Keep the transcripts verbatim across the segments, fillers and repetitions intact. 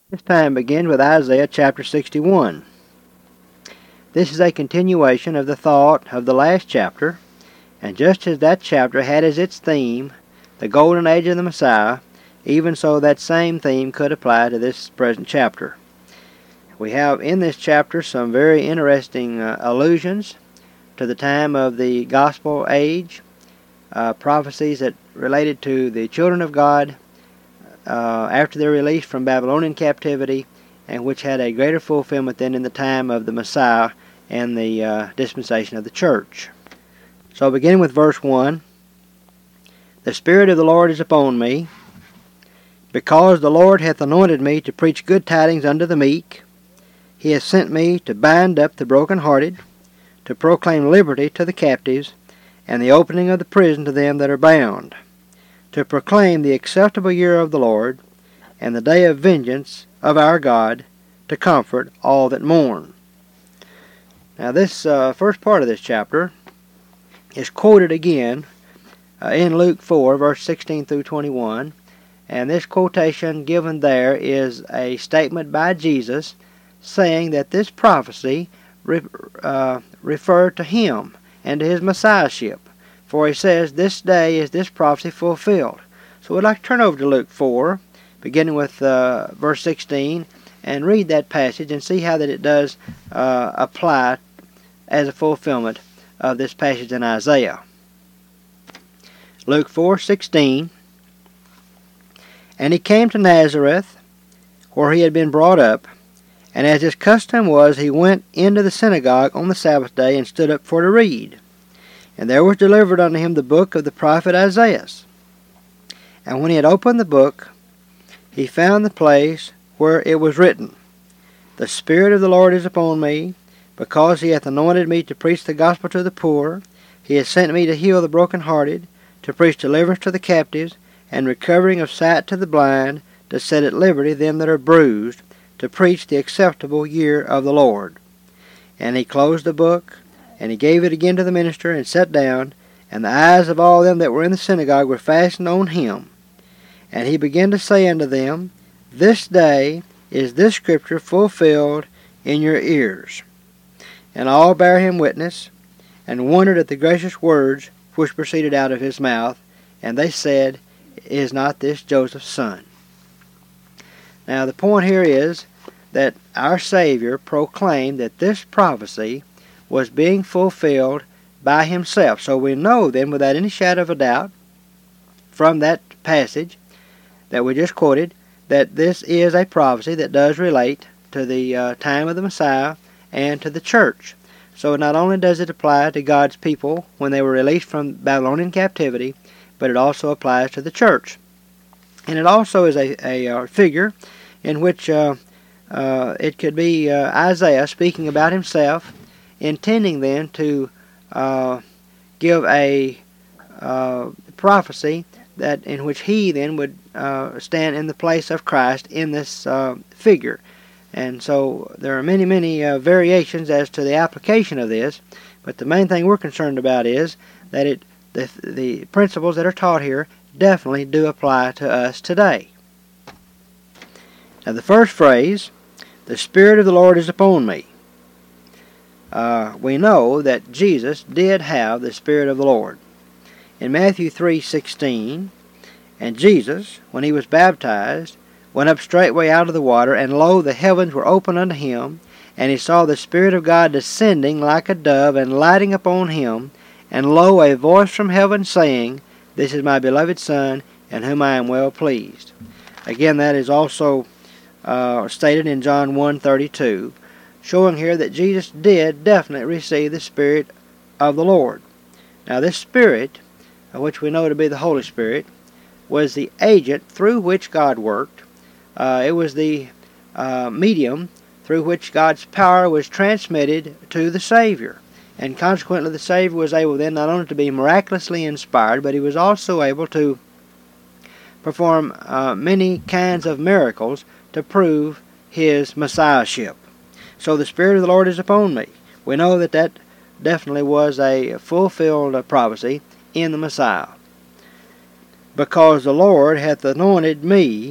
This time begins with Isaiah chapter sixty-one. This is a continuation of the thought of the last chapter, and just as that chapter had as its theme the golden age of the Messiah, even so that same theme could apply to this present chapter. We have in this chapter some very interesting uh, allusions to the time of the gospel age, uh, prophecies that related to the children of God uh, after their release from Babylonian captivity, and which had a greater fulfillment than in the time of the Messiah and the uh, dispensation of the church. So beginning with verse one, "The Spirit of the Lord is upon me, because the Lord hath anointed me to preach good tidings unto the meek. He hath sent me to bind up the brokenhearted, to proclaim liberty to the captives, and the opening of the prison to them that are bound, to proclaim the acceptable year of the Lord, and the day of vengeance of our God, to comfort all that mourn." Now this uh, first part of this chapter is quoted again uh, in Luke four, verse sixteen through twenty-one, and this quotation given there is a statement by Jesus saying that this prophecy re- uh, referred to him and to his messiahship. For he says, "This day is this prophecy fulfilled." So we'd like to turn over to Luke four, beginning with uh, verse sixteen, and read that passage and see how that it does uh, apply as a fulfillment of this passage in Isaiah. Luke four sixteen, "And he came to Nazareth, where he had been brought up, and as his custom was, he went into the synagogue on the Sabbath day, and stood up for to read. And there was delivered unto him the book of the prophet Isaiah. And when he had opened the book, he found the place where it was written, The Spirit of the Lord is upon me, because he hath anointed me to preach the gospel to the poor. He hath sent me to heal the brokenhearted, to preach deliverance to the captives, and recovering of sight to the blind, to set at liberty them that are bruised, to preach the acceptable year of the Lord. And he closed the book, and he gave it again to the minister, and sat down, and the eyes of all them that were in the synagogue were fastened on him. And he began to say unto them, This day is this scripture fulfilled in your ears. And all bare him witness, and wondered at the gracious words which proceeded out of his mouth. And they said, Is not this Joseph's son?" Now the point here is that our Savior proclaimed that this prophecy was being fulfilled by himself. So we know then, without any shadow of a doubt, from that passage that we just quoted, that this is a prophecy that does relate to the uh, time of the Messiah and to the church. So not only does it apply to God's people when they were released from Babylonian captivity, but it also applies to the church. And it also is a, a, a figure in which uh, uh, it could be uh, Isaiah speaking about himself, intending then to uh, give a uh, prophecy that in which he then would uh, stand in the place of Christ in this uh, figure. And so there are many, many uh, variations as to the application of this, but the main thing we're concerned about is that it the, the principles that are taught here definitely do apply to us today. Now the first phrase, "The Spirit of the Lord is upon me." Uh, we know that Jesus did have the Spirit of the Lord. In Matthew three sixteen, "And Jesus, when he was baptized, went up straightway out of the water, and lo, the heavens were opened unto him, and he saw the Spirit of God descending like a dove, and lighting upon him. And lo, a voice from heaven saying, This is my beloved Son, in whom I am well pleased." Again, that is also uh, stated in John one thirty-two, showing here that Jesus did definitely receive the Spirit of the Lord. Now this Spirit, which we know to be the Holy Spirit, was the agent through which God worked. Uh, it was the uh, medium through which God's power was transmitted to the Savior. And consequently the Savior was able then not only to be miraculously inspired, but he was also able to perform uh, many kinds of miracles to prove his messiahship. So the Spirit of the Lord is upon me. We know that that definitely was a fulfilled uh, prophecy in the Messiah. "Because the Lord hath anointed me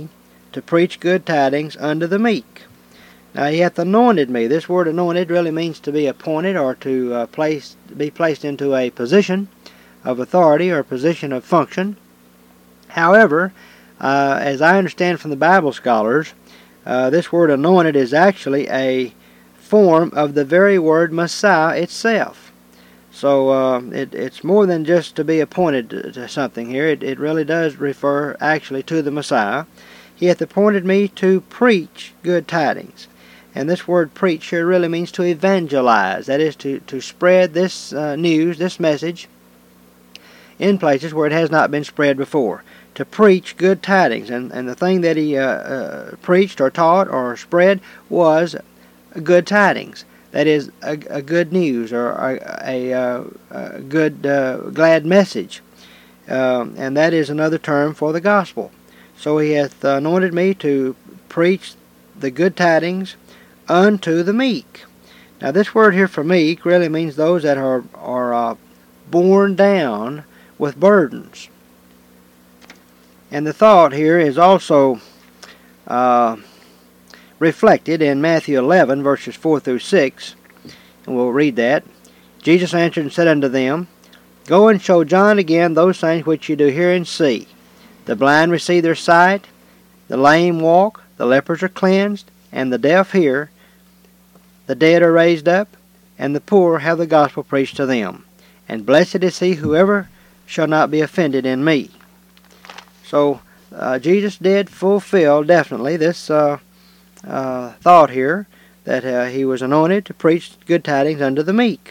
to preach good tidings unto the meek. Now he hath anointed me. This word anointed really means to be appointed or to uh, place, be placed into a position of authority or position of function. However, uh, as I understand from the Bible scholars, uh, this word anointed is actually a form of the very word Messiah itself. So uh, it, it's more than just to be appointed to, to something here. It, it really does refer actually to the Messiah. He hath appointed me to preach good tidings. And this word preach here really means to evangelize. That is, to, to spread this uh, news, this message, in places where it has not been spread before. To preach good tidings. And, and the thing that he uh, uh, preached or taught or spread was good tidings. That is, a, a good news or a, a, a, a good, uh, glad message. Um, and that is another term for the gospel. So he hath anointed me to preach the good tidings unto the meek. Now this word here for meek really means those that are, are uh, borne down with burdens. And the thought here is also uh, reflected in Matthew eleven, verses four through six. And we'll read that. Jesus answered and said unto them, Go and show John again those things which you do hear and see. The blind receive their sight, the lame walk, the lepers are cleansed, and the deaf hear. The dead are raised up, and the poor have the gospel preached to them. And blessed is he whoever shall not be offended in me. So uh, Jesus did fulfill definitely this uh, uh, thought here, that uh, he was anointed to preach good tidings unto the meek.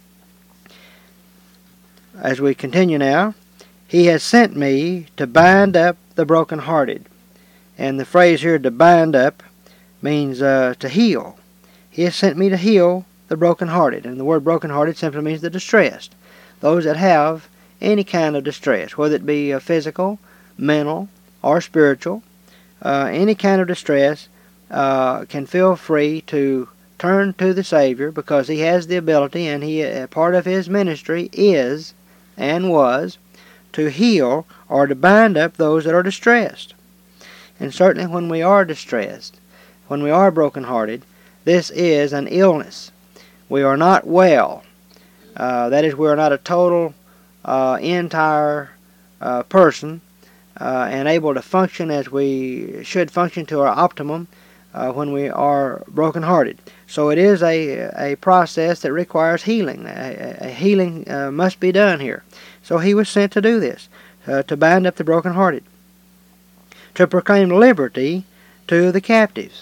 As we continue now, he has sent me to bind up the brokenhearted. And the phrase here, to bind up, means uh, to heal. He has sent me to heal the brokenhearted. And the word brokenhearted simply means the distressed. Those that have any kind of distress, whether it be uh, physical, mental, or spiritual, uh, any kind of distress, uh, can feel free to turn to the Savior, because he has the ability, and he uh, part of his ministry is and was to heal or to bind up those that are distressed. And certainly when we are distressed, when we are brokenhearted, this is an illness. We are not well. Uh, that is, we are not a total, uh, entire uh, person uh, and able to function as we should function to our optimum uh, when we are brokenhearted. So it is a, a process that requires healing. A, a healing uh, must be done here. So he was sent to do this, uh, to bind up the brokenhearted, to proclaim liberty to the captives.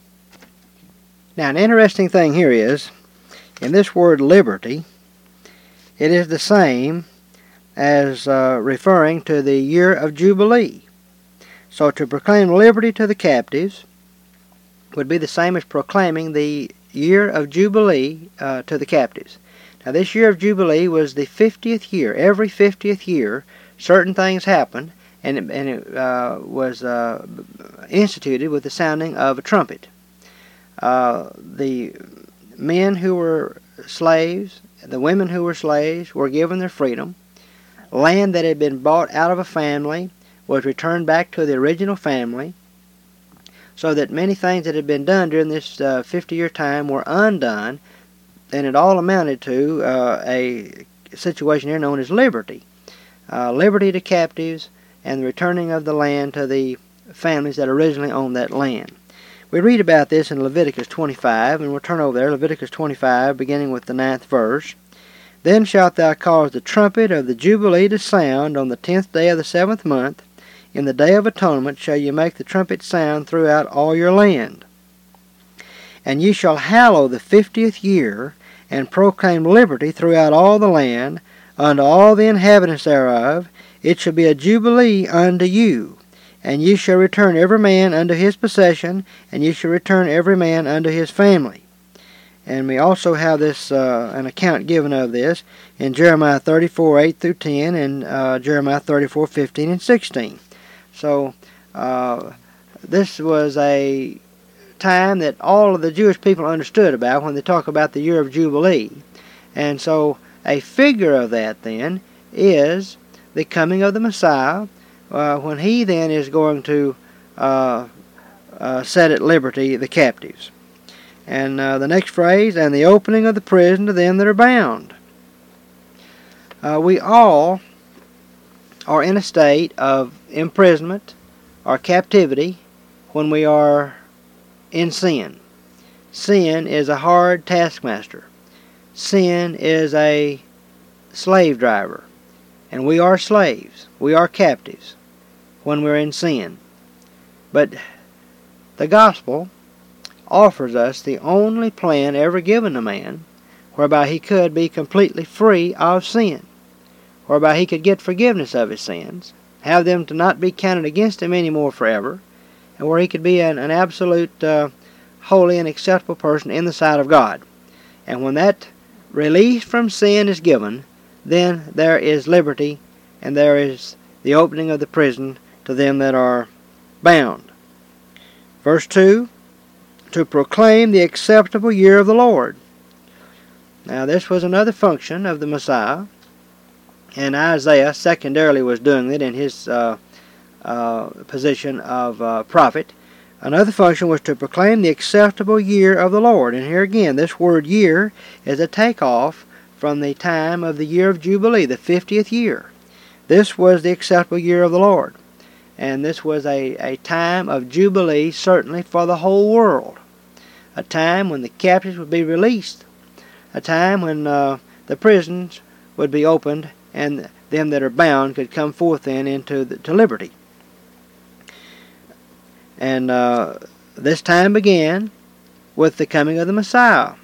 Now, an interesting thing here is, in this word liberty, it is the same as uh, referring to the year of Jubilee. So to proclaim liberty to the captives would be the same as proclaiming the year of Jubilee uh, to the captives. Now, this year of Jubilee was the fiftieth year. Every fiftieth year, certain things happened, and it, and it uh, was uh, instituted with the sounding of a trumpet. Uh, the men who were slaves, the women who were slaves, were given their freedom. Land that had been bought out of a family was returned back to the original family, so that many things that had been done during this uh, fifty-year time were undone, and it all amounted to uh, a situation here known as liberty. Uh, liberty to captives and the returning of the land to the families that originally owned that land. We read about this in Leviticus twenty-five, and we'll turn over there, Leviticus twenty-five, beginning with the ninth verse. Then shalt thou cause the trumpet of the Jubilee to sound on the tenth day of the seventh month. In the day of atonement shall you make the trumpet sound throughout all your land. And ye shall hallow the fiftieth year, and proclaim liberty throughout all the land, unto all the inhabitants thereof. It shall be a jubilee unto you. And ye shall return every man unto his possession, and ye shall return every man unto his family. And we also have this uh, an account given of this in Jeremiah thirty-four, eight through ten, and uh, Jeremiah thirty-four, fifteen and sixteen. So uh, this was a time that all of the Jewish people understood about when they talk about the year of Jubilee. And so a figure of that then is the coming of the Messiah, uh, when he then is going to uh, uh, set at liberty the captives. And uh, the next phrase, and the opening of the prison to them that are bound. Uh, we all are in a state of imprisonment or captivity when we are in sin. Sin is a hard taskmaster. Sin is a slave driver. And we are slaves. We are captives when we're in sin. But the gospel offers us the only plan ever given to man whereby he could be completely free of sin, whereby he could get forgiveness of his sins, have them to not be counted against him anymore forever, and where he could be an, an absolute uh, holy and acceptable person in the sight of God. And when that release from sin is given, then there is liberty, and there is the opening of the prison to them that are bound. Verse two, to proclaim the acceptable year of the Lord. Now this was another function of the Messiah, and Isaiah secondarily was doing it in his uh, uh, position of uh, prophet. Another function was to proclaim the acceptable year of the Lord. And here again, this word year is a takeoff from the time of the year of Jubilee, the fiftieth year. This was the acceptable year of the Lord. And this was a, a time of Jubilee, certainly for the whole world. A time when the captives would be released. A time when uh, the prisons would be opened, and them that are bound could come forth then into the, to liberty. And uh, this time began with the coming of the Messiah.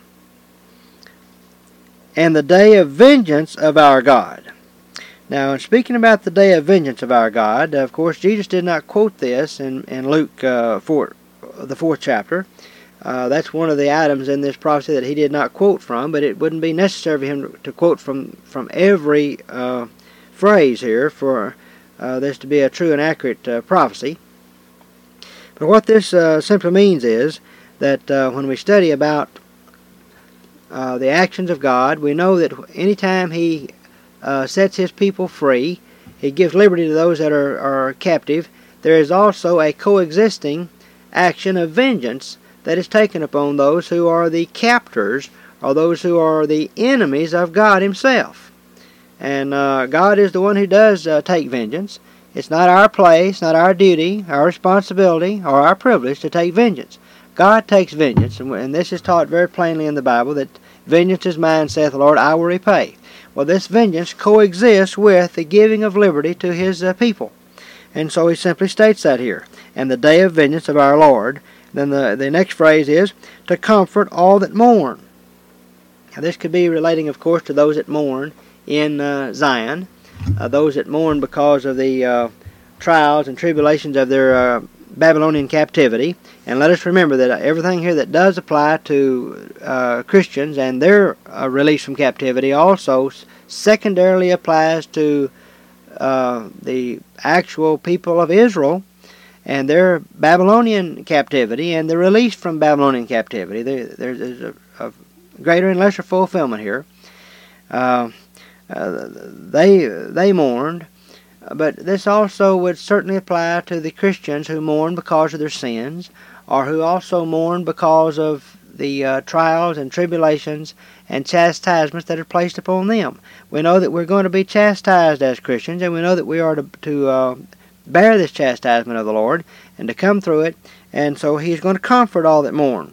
And the day of vengeance of our God. Now, in speaking about the day of vengeance of our God, of course, Jesus did not quote this in, in Luke uh, four, the fourth chapter. Uh, that's one of the items in this prophecy that he did not quote from, but it wouldn't be necessary for him to quote from, from every uh, phrase here for uh, this to be a true and accurate uh, prophecy. But what this uh, simply means is that uh, when we study about uh, the actions of God, we know that anytime he uh, sets his people free, he gives liberty to those that are, are captive, there is also a coexisting action of vengeance that is taken upon those who are the captors, or those who are the enemies of God himself. And uh, God is the one who does uh, take vengeance. It's not our place, not our duty, our responsibility, or our privilege to take vengeance. God takes vengeance, and, and this is taught very plainly in the Bible, that vengeance is mine, saith the Lord, I will repay. Well, this vengeance coexists with the giving of liberty to his uh, people. And so he simply states that here. And the day of vengeance of our Lord. Then the, the next phrase is, to comfort all that mourn. Now this could be relating, of course, to those that mourn in uh, Zion. Uh, those that mourn because of the uh, trials and tribulations of their uh, Babylonian captivity. And let us remember that everything here that does apply to uh, Christians and their uh, release from captivity also secondarily applies to uh, the actual people of Israel and their Babylonian captivity and the release from Babylonian captivity. There, there's a, a greater and lesser fulfillment here. Uh, Uh, they they mourned, but this also would certainly apply to the Christians who mourn because of their sins, or who also mourn because of the uh, trials and tribulations and chastisements that are placed upon them. We know that we're going to be chastised as Christians, and we know that we are to, to uh, bear this chastisement of the Lord and to come through it, and so He's going to comfort all that mourn.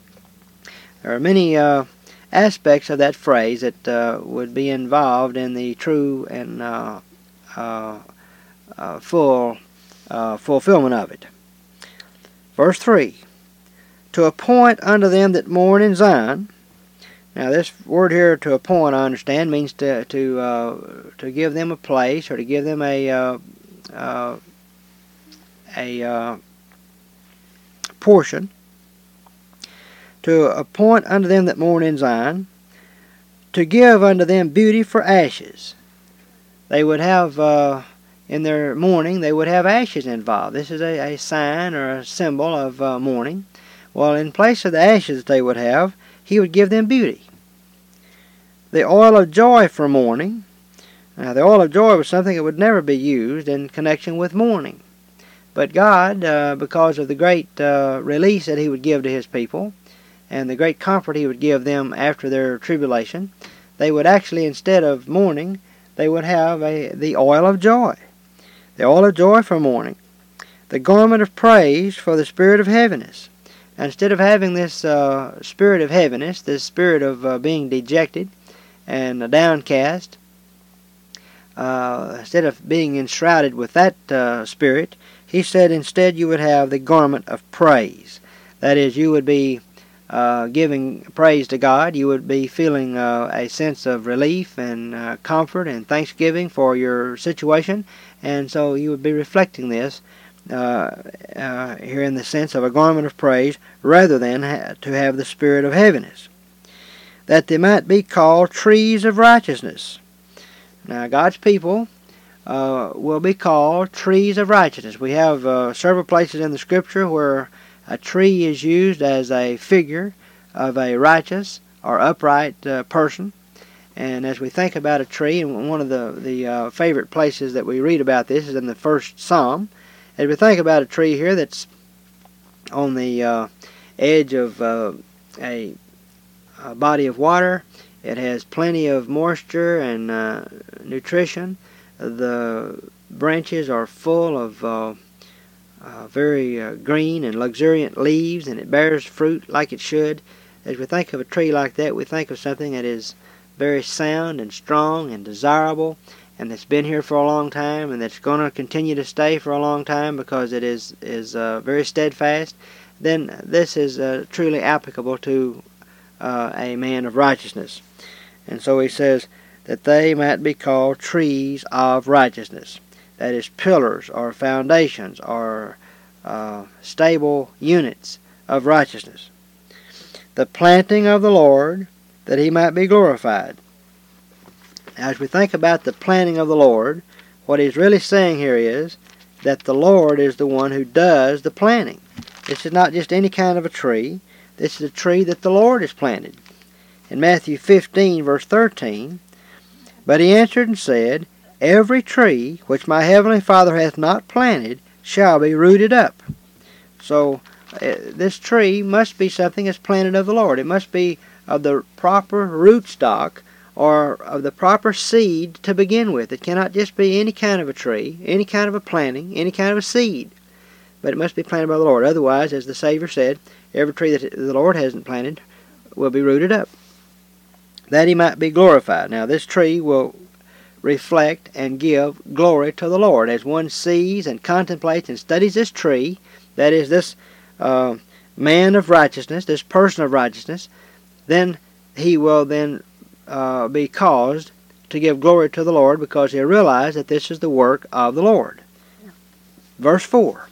There are many Uh, aspects of that phrase that uh, would be involved in the true and uh, uh, uh, full uh, fulfillment of it. Verse three, to appoint unto them that mourn in Zion. Now this word here, to appoint, I understand, means to to uh, to give them a place, or to give them a uh, uh, a uh, portion. To appoint unto them that mourn in Zion, to give unto them beauty for ashes. They would have, uh, in their mourning, they would have ashes involved. This is a, a sign or a symbol of uh, mourning. Well, in place of the ashes that they would have, He would give them beauty. The oil of joy for mourning. Now, the oil of joy was something that would never be used in connection with mourning. But God, uh, because of the great uh, release that he would give to his people, and the great comfort he would give them after their tribulation, they would actually, instead of mourning, they would have a, the oil of joy. The oil of joy for mourning. The garment of praise for the spirit of heaviness. Now, instead of having this uh, spirit of heaviness, this spirit of uh, being dejected and downcast, uh, instead of being enshrouded with that uh, spirit, he said instead you would have the garment of praise. That is, you would be uh, giving praise to God. You would be feeling uh, a sense of relief and uh, comfort and thanksgiving for your situation. And so you would be reflecting this uh, uh, here in the sense of a garment of praise rather than ha to have the spirit of heaviness. That they might be called trees of righteousness. Now God's people uh, will be called trees of righteousness. We have uh, several places in the scripture where a tree is used as a figure of a righteous or upright uh, person. And as we think about a tree, and one of the, the uh, favorite places that we read about this is in the first Psalm. As we think about a tree here that's on the uh, edge of uh, a, a body of water, it has plenty of moisture and uh, nutrition. The branches are full of uh, uh, very uh, green and luxuriant leaves, and it bears fruit like it should. As we think of a tree like that, we think of something that is very sound and strong and desirable, and that's been here for a long time, and that's going to continue to stay for a long time because it is is uh, very steadfast. Then this is uh, truly applicable to uh, a man of righteousness. And so he says that they might be called trees of righteousness. That is, pillars or foundations or uh, stable units of righteousness. The planting of the Lord, that he might be glorified. Now, as we think about the planting of the Lord, what he's really saying here is that the Lord is the one who does the planting. This is not just any kind of a tree. This is a tree that the Lord has planted. In Matthew fifteen, verse thirteen, but he answered and said, every tree which my heavenly Father hath not planted shall be rooted up. So uh, this tree must be something that's planted of the Lord. It must be of the proper rootstock or of the proper seed to begin with. It cannot just be any kind of a tree, any kind of a planting, any kind of a seed. But it must be planted by the Lord. Otherwise, as the Savior said, every tree that the Lord hasn't planted will be rooted up, that he might be glorified. Now this tree will reflect and give glory to the Lord. As one sees and contemplates and studies this tree, that is this uh, man of righteousness, this person of righteousness, then he will then uh, be caused to give glory to the Lord because he'll realize that this is the work of the Lord. Verse four.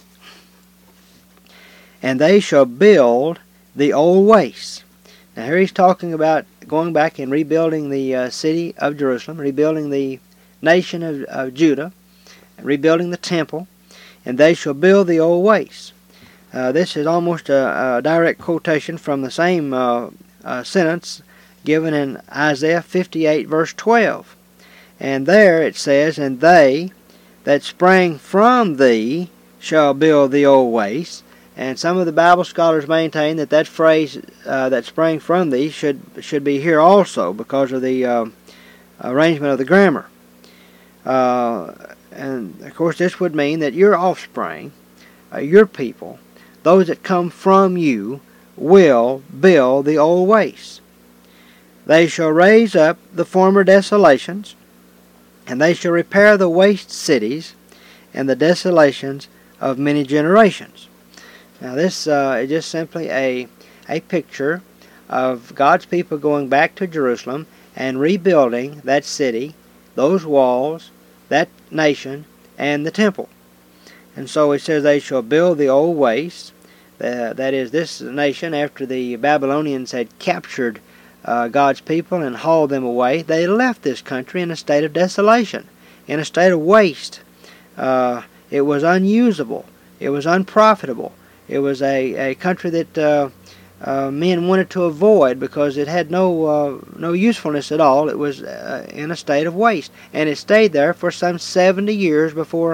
And they shall build the old wastes. Now here he's talking about going back and rebuilding the uh, city of Jerusalem, rebuilding the nation of, of Judah, rebuilding the temple, and they shall build the old wastes. Uh, this is almost a, a direct quotation from the same uh, uh, sentence given in Isaiah fifty-eight, verse twelve. And there it says, and they that sprang from thee shall build the old wastes. And some of the Bible scholars maintain that that phrase uh, that sprang from thee should should be here also because of the uh, arrangement of the grammar. Uh, and of course this would mean that your offspring, uh, your people, those that come from you, will build the old wastes. They shall raise up the former desolations, and they shall repair the waste cities and the desolations of many generations. Now this uh, is just simply a, a picture of God's people going back to Jerusalem and rebuilding that city, those walls, that nation, and the temple. And so it says they shall build the old wastes. Uh, that is, this nation, after the Babylonians had captured uh, God's people and hauled them away, they left this country in a state of desolation, in a state of waste. Uh, it was unusable. It was unprofitable. It was a, a country that uh, uh, men wanted to avoid because it had no uh, no usefulness at all. It was uh, in a state of waste. And it stayed there for some seventy years before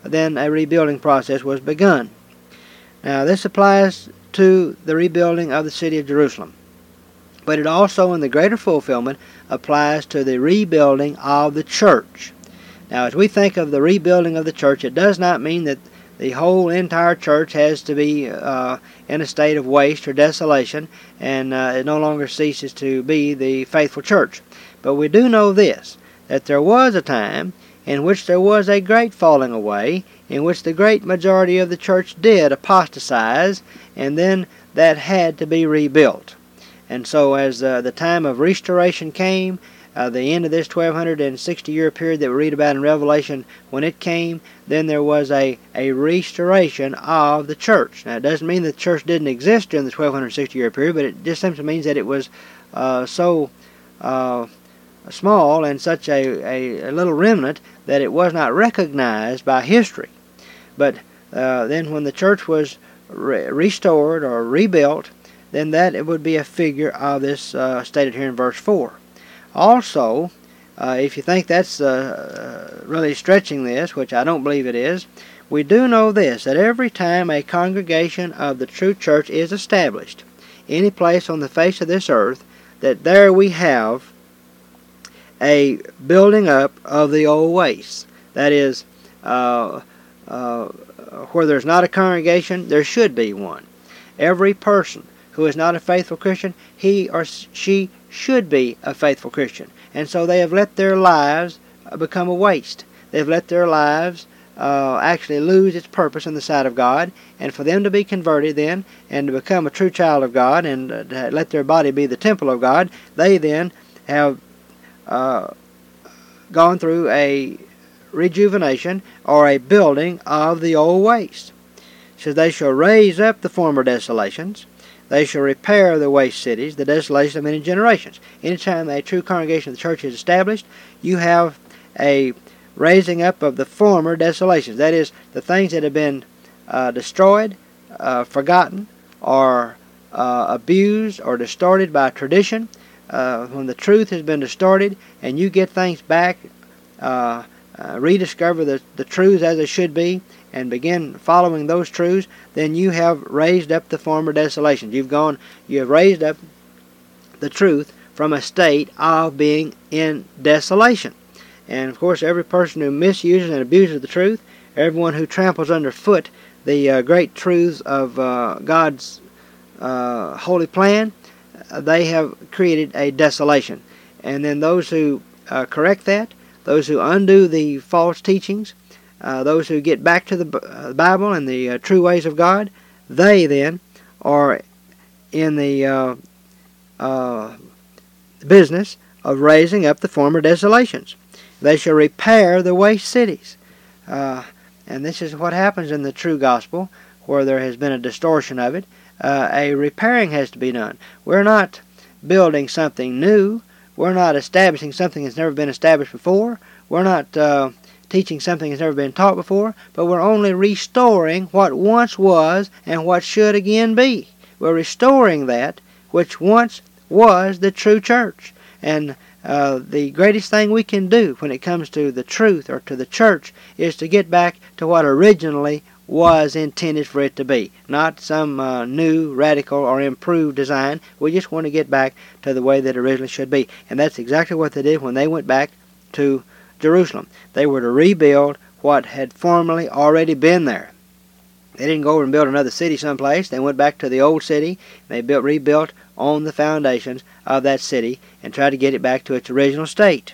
then a rebuilding process was begun. Now, this applies to the rebuilding of the city of Jerusalem, but it also, in the greater fulfillment, applies to the rebuilding of the church. Now, as we think of the rebuilding of the church, it does not mean that the whole entire church has to be uh, in a state of waste or desolation, and uh, it no longer ceases to be the faithful church. But we do know this, that there was a time in which there was a great falling away, in which the great majority of the church did apostatize, and then that had to be rebuilt. And so as uh, the time of restoration came, uh, the end of this twelve sixty year period that we read about in Revelation, when it came, then there was a, a restoration of the church. Now, it doesn't mean that the church didn't exist during the twelve sixty year period, but it just simply means that it was uh, so uh, small and such a, a, a little remnant that it was not recognized by history. But uh, then when the church was re restored or rebuilt, then that it would be a figure of this uh, stated here in verse four. Also, uh, if you think that's uh, really stretching this, which I don't believe it is, we do know this, that every time a congregation of the true church is established, any place on the face of this earth, that there we have a building up of the old wastes. That is, uh, uh, where there's not a congregation, there should be one. Every person who is not a faithful Christian, he or she should be a faithful Christian. And so they have let their lives become a waste. They've let their lives uh, actually lose its purpose in the sight of God. And for them to be converted then, and to become a true child of God, and uh, to let their body be the temple of God, they then have uh, gone through a rejuvenation or a building of the old waste. It says, they shall raise up the former desolations. They shall repair the waste cities, the desolation of many generations. Anytime a true congregation of the church is established, you have a raising up of the former desolations. That is, the things that have been uh, destroyed, uh, forgotten, or uh, abused, or distorted by tradition. Uh, when the truth has been distorted, and you get things back, uh, uh, rediscover the, the truths as they should be, and begin following those truths, then you have raised up the former desolations. You've gone, you have raised up the truth from a state of being in desolation. And of course, every person who misuses and abuses the truth, everyone who tramples underfoot the uh, great truths of uh, God's uh, holy plan, uh, they have created a desolation. And then those who uh, correct that, those who undo the false teachings, Uh, those who get back to the uh, Bible and the uh, true ways of God, they then are in the uh, uh, business of raising up the former desolations. They shall repair the waste cities. Uh, and this is what happens in the true gospel, where there has been a distortion of it. Uh, a repairing has to be done. We're not building something new. We're not establishing something that's never been established before. We're not Uh, teaching something that's never been taught before, but we're only restoring what once was and what should again be. We're restoring that which once was the true church. And uh, the greatest thing we can do when it comes to the truth or to the church is to get back to what originally was intended for it to be. Not some uh, new, radical, or improved design. We just want to get back to the way that it originally should be. And that's exactly what they did when they went back to Jerusalem. They were to rebuild what had formerly already been there. They didn't go over and build another city someplace. They went back to the old city. They built, rebuilt on the foundations of that city and tried to get it back to its original state.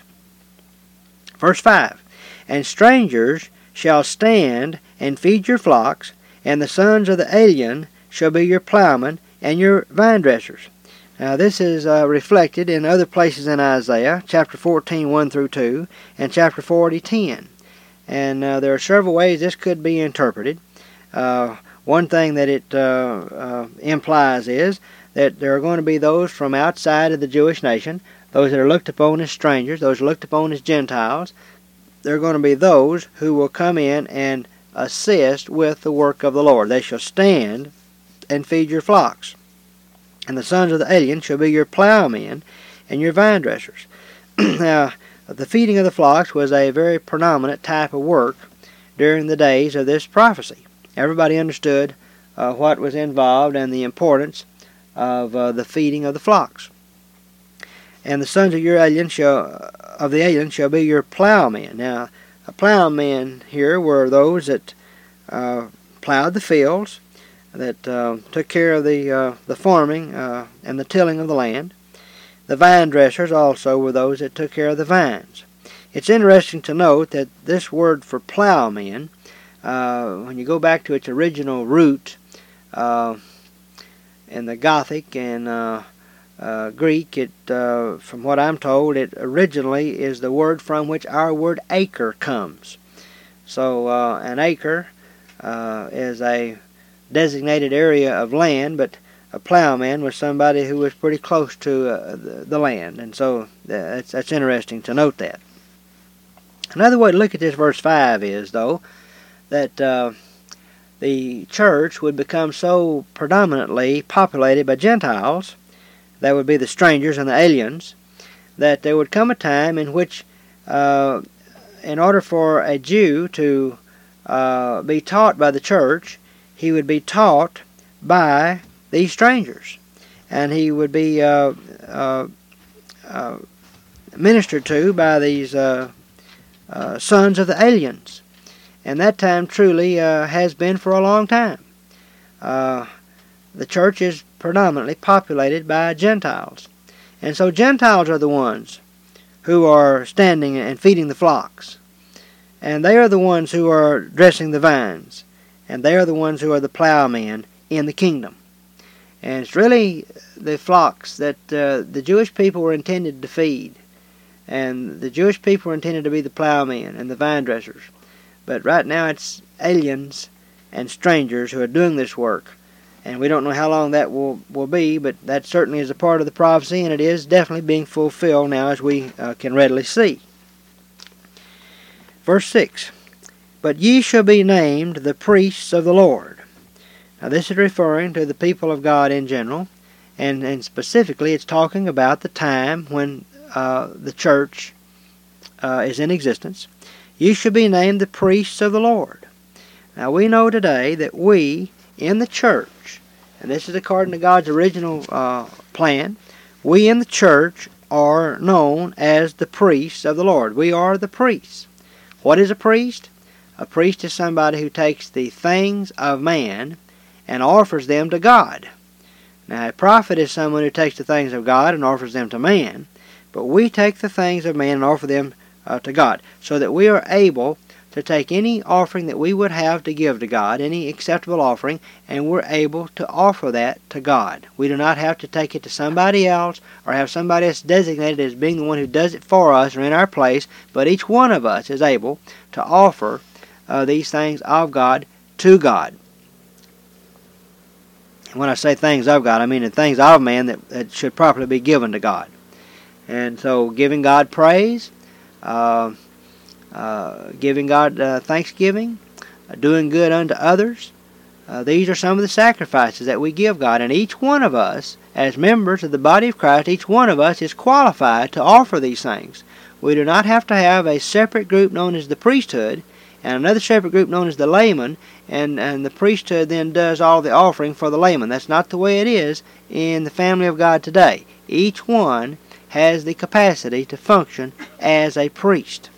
Verse five, and strangers shall stand and feed your flocks, and the sons of the alien shall be your plowmen and your vine dressers. Now this is uh, reflected in other places in Isaiah, chapter fourteen, one through two, and chapter forty, ten. And uh, there are several ways this could be interpreted. Uh, one thing that it uh, uh, implies is that there are going to be those from outside of the Jewish nation, those that are looked upon as strangers, those looked upon as Gentiles. There are going to be those who will come in and assist with the work of the Lord. They shall stand and feed your flocks. And the sons of the alien shall be your plowmen and your vine dressers. Now, the feeding of the flocks was a very predominant type of work during the days of this prophecy. Everybody understood uh, what was involved and the importance of uh, the feeding of the flocks. And the sons of your alien shall of the alien shall be your plowmen. Now, a plowmen here were those that uh, plowed the fields, that uh, took care of the uh, the farming uh, and the tilling of the land. The vine dressers also were those that took care of the vines. It's interesting to note that this word for plowmen, uh, when you go back to its original root uh, in the Gothic and uh, uh, Greek, it, uh, from what I'm told, it originally is the word from which our word acre comes. So uh, an acre uh, is a designated area of land, but a plowman was somebody who was pretty close to uh, the, the land, and so that's, that's interesting to note that. Another way to look at this verse five is, though, that uh, the church would become so predominantly populated by Gentiles, that would be the strangers and the aliens, that there would come a time in which, uh, in order for a Jew to uh, be taught by the church, he would be taught by these strangers, and he would be uh, uh, uh, ministered to by these uh, uh, sons of the aliens. And that time truly uh, has been for a long time. Uh, the church is predominantly populated by Gentiles, and so Gentiles are the ones who are standing and feeding the flocks, and they are the ones who are dressing the vines, and they are the ones who are the plowmen in the kingdom. And it's really the flocks that uh, the Jewish people were intended to feed. And the Jewish people were intended to be the plowmen and the vine dressers. But right now it's aliens and strangers who are doing this work. And we don't know how long that will, will be, but that certainly is a part of the prophecy, and it is definitely being fulfilled now, as we uh, can readily see. Verse six, "But ye shall be named the priests of the Lord." Now this is referring to the people of God in general, and, and specifically it's talking about the time when uh, the church uh, is in existence. "You shall be named the priests of the Lord." Now we know today that we in the church, and this is according to God's original uh, plan, we in the church are known as the priests of the Lord. We are the priests. What is a priest? A priest is somebody who takes the things of man and offers them to God. Now, a prophet is someone who takes the things of God and offers them to man, but we take the things of man and offer them uh, to God, so that we are able to take any offering that we would have to give to God, any acceptable offering, and we're able to offer that to God. We do not have to take it to somebody else or have somebody else designated as being the one who does it for us or in our place, but each one of us is able to offer uh, these things of God to God. When I say things of God, I mean the things of man that, that should properly be given to God. And so giving God praise, uh, uh, giving God uh, thanksgiving, uh, doing good unto others, uh, these are some of the sacrifices that we give God. And each one of us, as members of the body of Christ, each one of us is qualified to offer these things. We do not have to have a separate group known as the priesthood, and another separate group known as the layman, and, and the priesthood then does all the offering for the layman. That's not the way it is in the family of God today. Each one has the capacity to function as a priest.